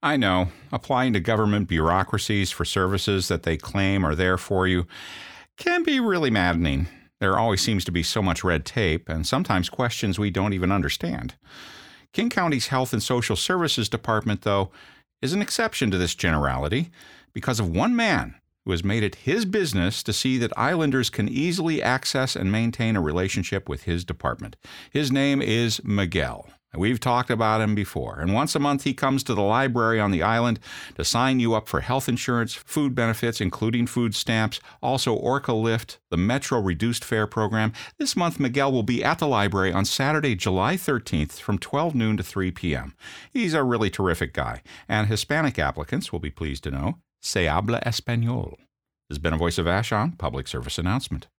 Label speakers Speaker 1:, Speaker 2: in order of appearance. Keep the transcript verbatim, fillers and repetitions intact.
Speaker 1: I know, applying to government bureaucracies for services that they claim are there for you can be really maddening. There always seems to be so much red tape and sometimes questions we don't even understand. King County's Health and Social Services Department, though, is an exception to this generality because of one man who has made it his business to see that Islanders can easily access and maintain a relationship with his department. His name is Miguel. We've talked about him before, and once a month he comes to the library on the island to sign you up for health insurance, food benefits, including food stamps, also Orca Lift, the Metro Reduced Fare program. This month, Miguel will be at the library on Saturday, July thirteenth from twelve noon to three p.m. He's a really terrific guy, and Hispanic applicants will be pleased to know, se habla español. This has been a Voice of Vashon public service announcement.